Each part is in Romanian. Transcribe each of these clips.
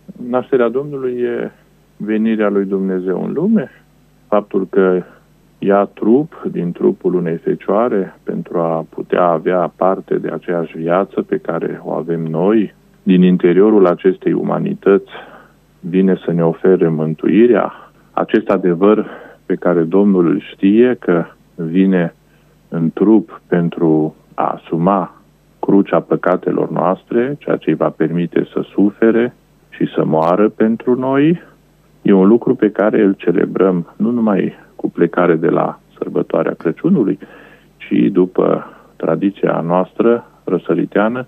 Nașterea Domnului e venirea lui Dumnezeu în lume, faptul că ia trup din trupul unei fecioare pentru a putea avea parte de aceeași viață pe care o avem noi, din interiorul acestei umanități vine să ne ofere mântuirea. Acest adevăr pe care Domnul îl știe, că vine în trup pentru a asuma crucea păcatelor noastre, ceea ce îi va permite să sufere și să moară pentru noi, e un lucru pe care îl celebrăm nu numai cu plecare de la sărbătoarea Crăciunului, ci după tradiția noastră răsăriteană,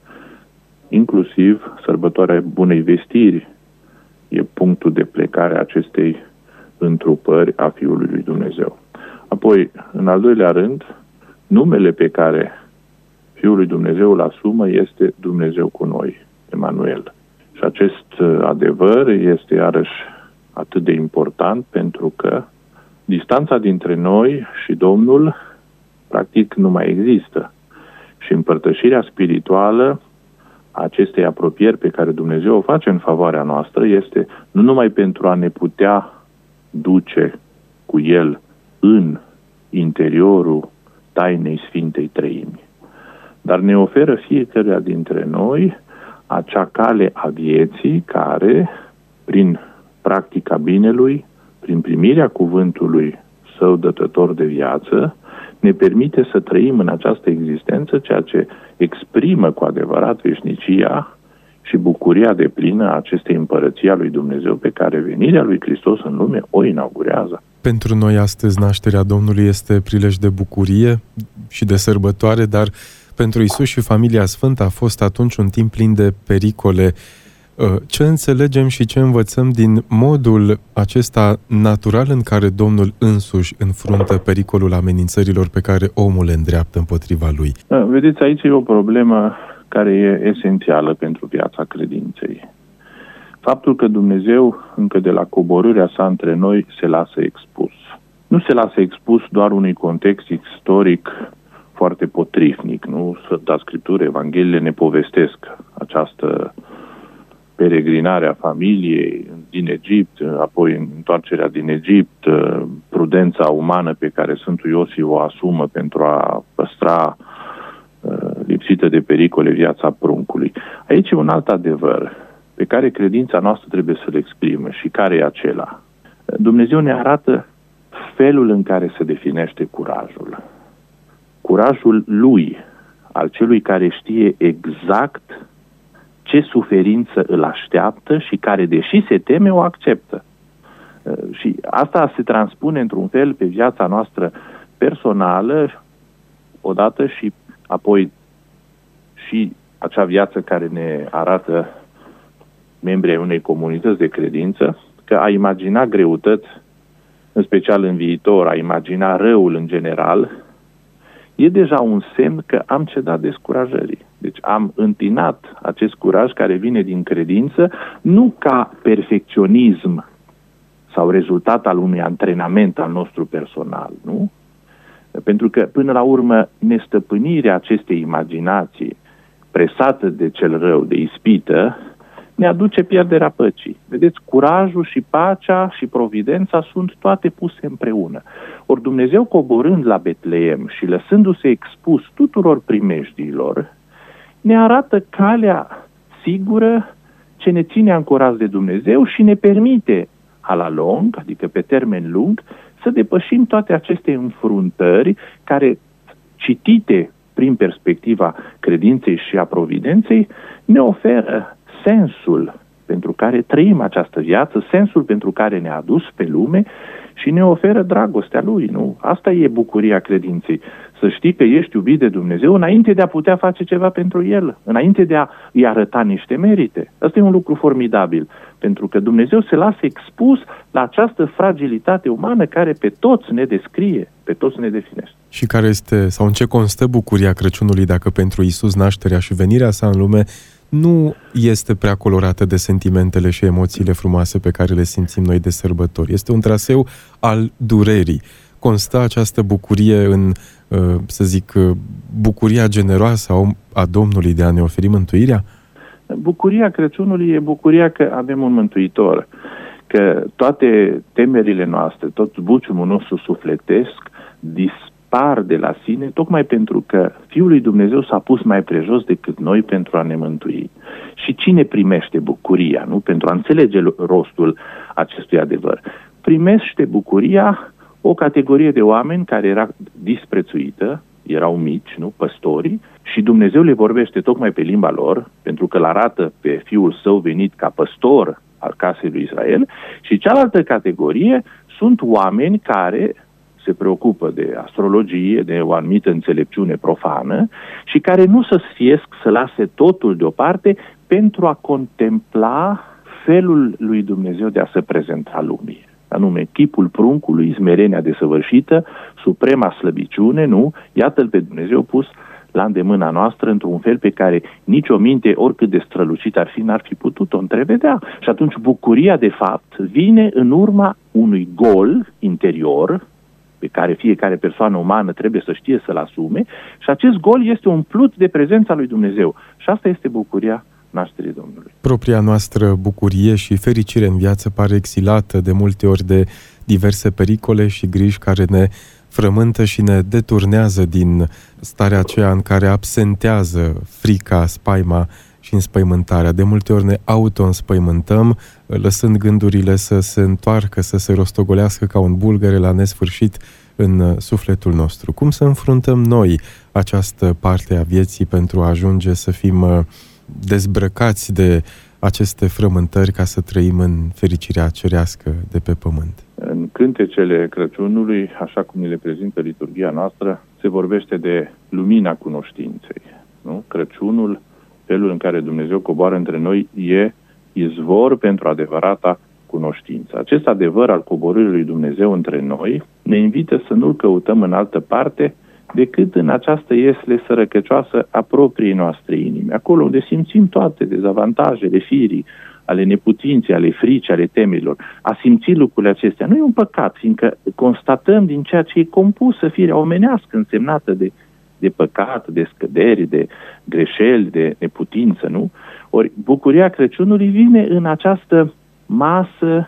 inclusiv sărbătoarea Bunei Vestiri e punctul de plecare a acestei întrupări a Fiului lui Dumnezeu. Apoi, în al doilea rând, numele pe care Fiul lui Dumnezeu îl asumă este Dumnezeu cu noi, Emanuel. Și acest adevăr este iarăși atât de important pentru că distanța dintre noi și Domnul practic nu mai există. Și împărtășirea spirituală a acestei apropieri pe care Dumnezeu o face în favoarea noastră este nu numai pentru a ne putea duce cu El în interiorul tainei Sfintei Treimi, dar ne oferă fiecare dintre noi acea cale a vieții care, prin practica binelui, prin primirea cuvântului Său dătător de viață, ne permite să trăim în această existență ceea ce exprimă cu adevărat veșnicia și bucuria deplină a acestei împărății a lui Dumnezeu pe care venirea lui Hristos în lume o inaugurează. Pentru noi astăzi nașterea Domnului este prilej de bucurie și de sărbătoare, dar pentru Iisus și familia Sfântă a fost atunci un timp plin de pericole. Ce înțelegem și ce învățăm din modul acesta natural în care Domnul însuși înfruntă pericolul amenințărilor pe care omul le îndreaptă împotriva lui? Vedeți, aici e o problemă care e esențială pentru viața credinței. Faptul că Dumnezeu, încă de la coborârea sa între noi, se lasă expus. Nu se lasă expus doar unui context istoric foarte potrivnic, nu? Sfânta Scriptură, Evangheliile ne povestesc această peregrinare a familiei din Egipt, apoi întoarcerea din Egipt, prudența umană pe care Sfântul Iosif o asumă pentru a păstra lipsită de pericole viața pruncului. Aici e un alt adevăr pe care credința noastră trebuie să-l exprime și care e acela. Dumnezeu ne arată felul în care se definește curajul. Curajul lui, al celui care știe exact ce suferință îl așteaptă și care, deși se teme, o acceptă. Și asta se transpune într-un fel pe viața noastră personală, odată și apoi și acea viață care ne arată membrii unei comunități de credință, că a imagina greutăți, în special în viitor, a imagina răul în general, e deja un semn că am cedat descurajării. Deci am întinat acest curaj care vine din credință, nu ca perfecționism sau rezultat al unui antrenament al nostru personal, nu? Pentru că, până la urmă, nestăpânirea acestei imaginații presată de cel rău, de ispită, ne aduce pierderea păcii. Vedeți, curajul și pacea și providența sunt toate puse împreună. Ori Dumnezeu, coborând la Betleem și lăsându-se expus tuturor primejdiilor, ne arată calea sigură ce ne ține ancorați de Dumnezeu și ne permite, a la lung, adică pe termen lung, să depășim toate aceste înfruntări care, citite prin perspectiva credinței și a providenței, ne oferă sensul pentru care trăim această viață, sensul pentru care ne-a adus pe lume și ne oferă dragostea Lui, nu? Asta e bucuria credinței. Să știi că ești iubit de Dumnezeu înainte de a putea face ceva pentru El, înainte de a-i arăta niște merite. Asta e un lucru formidabil, pentru că Dumnezeu se lasă expus la această fragilitate umană care pe toți ne descrie, pe toți ne definește. Și care este, sau în ce constă bucuria Crăciunului dacă pentru Iisus nașterea și venirea sa în lume nu este prea colorată de sentimentele și emoțiile frumoase pe care le simțim noi de sărbători. Este un traseu al durerii. Constă această bucurie în, bucuria generoasă a Domnului de a ne oferi mântuirea? Bucuria Crăciunului e bucuria că avem un Mântuitor, că toate temerile noastre, tot buciumul nostru sufletesc dispar de la sine, tocmai pentru că Fiul lui Dumnezeu s-a pus mai prejos decât noi pentru a ne mântui. Și cine primește bucuria, nu? Pentru a înțelege rostul acestui adevăr. Primește bucuria o categorie de oameni care era disprețuită, erau mici, nu? Păstorii, și Dumnezeu le vorbește tocmai pe limba lor, pentru că îl arată pe Fiul Său venit ca păstor al casei lui Israel, și cealaltă categorie sunt oameni care se preocupă de astrologie, de o anumită înțelepciune profană și care nu se sfiesc să lase totul deoparte pentru a contempla felul lui Dumnezeu de a se prezenta lumii. Anume, chipul pruncului, smerenia desăvârșită, suprema slăbiciune, nu? Iată-l pe Dumnezeu pus la îndemâna noastră într-un fel pe care nicio minte, oricât de strălucit ar fi, n-ar fi putut-o întrevedea. Și atunci bucuria, de fapt, vine în urma unui gol interior pe care fiecare persoană umană trebuie să știe să-l asume, și acest gol este umplut de prezența lui Dumnezeu. Și asta este bucuria nașterii Domnului. Propria noastră bucurie și fericire în viață pare exilată de multe ori de diverse pericole și griji care ne frământă și ne deturnează din starea aceea în care absentează frica, spaima și înspăimântarea. De multe ori ne auto-înspăimântăm, lăsând gândurile să se întoarcă, să se rostogolească ca un bulgăre la nesfârșit în sufletul nostru. Cum să înfruntăm noi această parte a vieții pentru a ajunge să fim dezbrăcați de aceste frământări ca să trăim în fericirea cerească de pe pământ? În cântecele Crăciunului, așa cum ne le prezintă liturghia noastră, se vorbește de lumina cunoștinței. Nu? Crăciunul, felul în care Dumnezeu coboară între noi, e izvor pentru adevărata cunoștință. Acest adevăr al coborârii lui Dumnezeu între noi ne invită să nu-l căutăm în altă parte decât în această iesle sărăcăcioasă a propriei noastre inimi. Acolo unde simțim toate dezavantajele firii, ale neputinței, ale fricii, ale temerilor. A simți lucrurile acestea nu e un păcat, fiindcă constatăm din ceea ce e compusă firea omenească, însemnată de păcat, de scăderi, de greșeli, de neputință, nu? Ori bucuria Crăciunului vine în această masă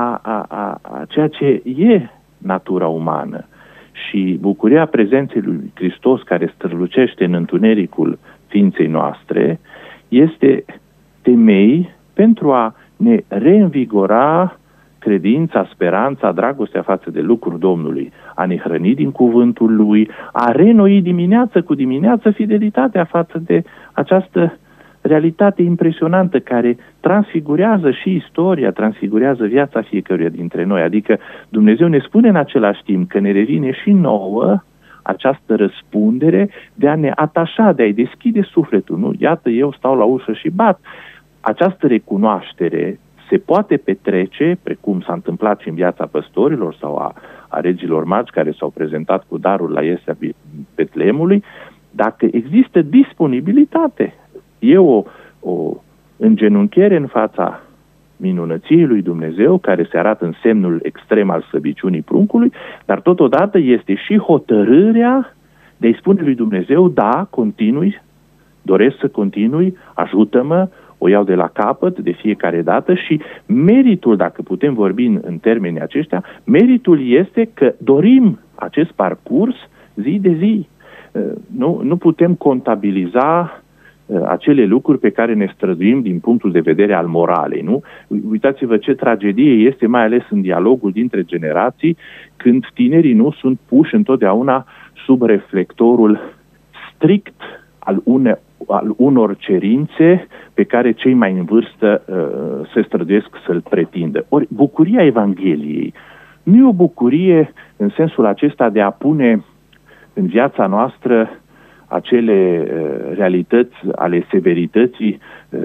a ceea ce e natura umană. Și bucuria prezenței lui Hristos, care strălucește în întunericul ființei noastre, este temei pentru a ne reînvigora credința, speranța, dragostea față de lucrul Domnului, a ne hrăni din cuvântul Lui, a renoi dimineață cu dimineață fidelitatea față de această realitate impresionantă care transfigurează și istoria, transfigurează viața fiecăruia dintre noi. Adică Dumnezeu ne spune în același timp că ne revine și nouă această răspundere de a ne atașa, de a-i deschide sufletul. Nu? Iată, eu stau la ușă și bat. Această recunoaștere se poate petrece, precum s-a întâmplat și în viața păstorilor sau a regilor magi care s-au prezentat cu darul la iesea Betleemului, dacă există disponibilitate. E o îngenunchiere în fața minunăției lui Dumnezeu, care se arată în semnul extrem al slăbiciunii pruncului, dar totodată este și hotărârea de a-i spune lui Dumnezeu, da, continui, doresc să continui, ajută-mă, o iau de la capăt de fiecare dată. Și meritul, dacă putem vorbi în termenii aceștia, meritul este că dorim acest parcurs zi de zi. Nu putem contabiliza acele lucruri pe care ne străduim din punctul de vedere al moralei, nu? Uitați-vă ce tragedie este, mai ales în dialogul dintre generații, când tinerii nu sunt puși întotdeauna sub reflectorul strict al unor cerințe pe care cei mai în vârstă se străduiesc să-l pretindă. Ori bucuria Evangheliei nu e o bucurie în sensul acesta de a pune în viața noastră acele realități ale severității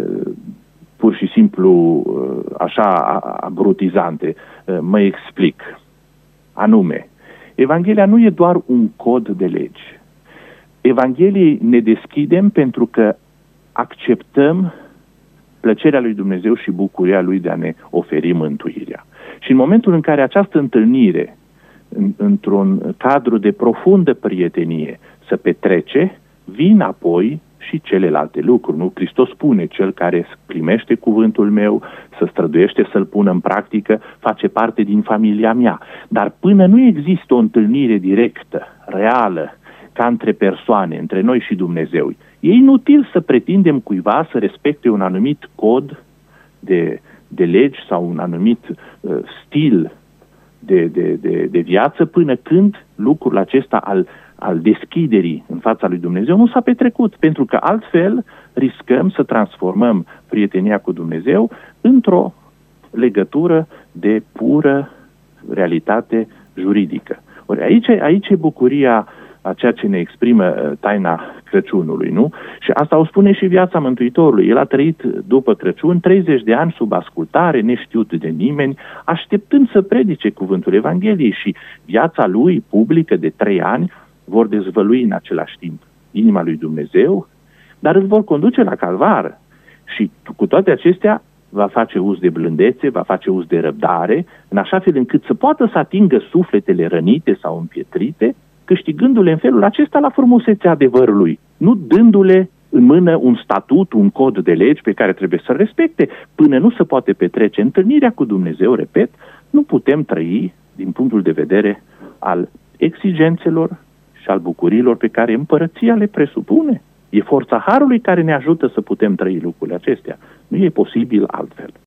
pur și simplu așa abrutizante. Mă explic. Anume, Evanghelia nu e doar un cod de legi. Evangheliei ne deschidem pentru că acceptăm plăcerea lui Dumnezeu și bucuria Lui de a ne oferi mântuirea. Și în momentul în care această întâlnire, într-un cadru de profundă prietenie, se petrece, vin apoi și celelalte lucruri. Nu? Hristos spune, cel care primește cuvântul meu, se străduiește să-l pună în practică, face parte din familia mea. Dar până nu există o întâlnire directă, reală, ca între persoane, între noi și Dumnezeu, e inutil să pretindem cuiva să respecte un anumit cod de legi sau un anumit stil de viață până când lucrul acesta al deschiderii în fața lui Dumnezeu nu s-a petrecut, pentru că altfel riscăm să transformăm prietenia cu Dumnezeu într-o legătură de pură realitate juridică. Ori aici e bucuria a ceea ce ne exprimă taina Crăciunului, nu? Și asta o spune și viața Mântuitorului. El a trăit după Crăciun 30 de ani sub ascultare, neștiut de nimeni, așteptând să predice cuvântul Evangheliei, și viața lui publică de 3 ani vor dezvălui în același timp inima lui Dumnezeu, dar îl vor conduce la calvară. Și cu toate acestea va face uz de blândețe, va face uz de răbdare, în așa fel încât să poată să atingă sufletele rănite sau împietrite, câștigându-le în felul acesta la frumusețea adevărului, nu dându-le în mână un statut, un cod de legi pe care trebuie să-l respecte. Până nu se poate petrece întâlnirea cu Dumnezeu, repet, nu putem trăi din punctul de vedere al exigențelor și al bucurilor pe care împărăția le presupune. E forța Harului care ne ajută să putem trăi lucrurile acestea. Nu e posibil altfel.